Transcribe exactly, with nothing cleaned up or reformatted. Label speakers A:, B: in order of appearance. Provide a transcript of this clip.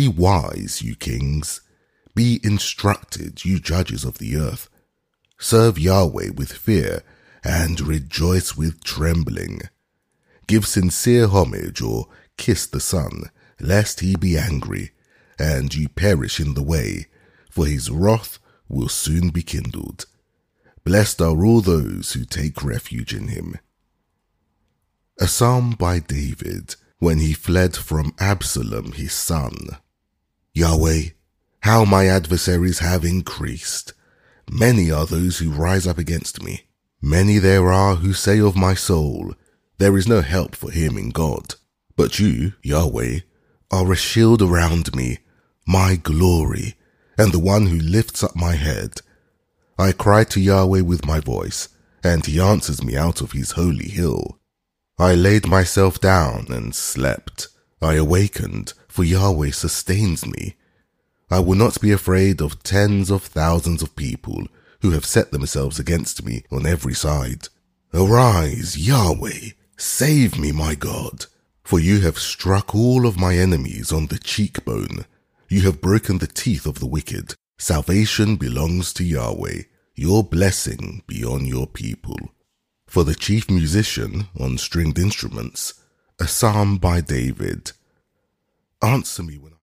A: Be wise, you kings. Be instructed, you judges of the earth. Serve Yahweh with fear and rejoice with trembling. Give sincere homage or kiss the Son, lest he be angry, and you perish in the way, for his wrath will soon be kindled. Blessed are all those who take refuge in him. A psalm by David when he fled from Absalom his son. Yahweh, how my adversaries have increased. Many are those who rise up against me. Many there are who say of my soul, there is no help for him in God. But you, Yahweh, are a shield around me, my glory, and the one who lifts up my head. I cry to Yahweh with my voice, and he answers me out of his holy hill. I laid myself down and slept. I awakened, for Yahweh sustains me. I will not be afraid of tens of thousands of people who have set themselves against me on every side. Arise, Yahweh, save me, my God, for you have struck all of my enemies on the cheekbone. You have broken the teeth of the wicked. Salvation belongs to Yahweh. Your blessing be on your people. For the chief musician on stringed instruments, a psalm by David. Answer me when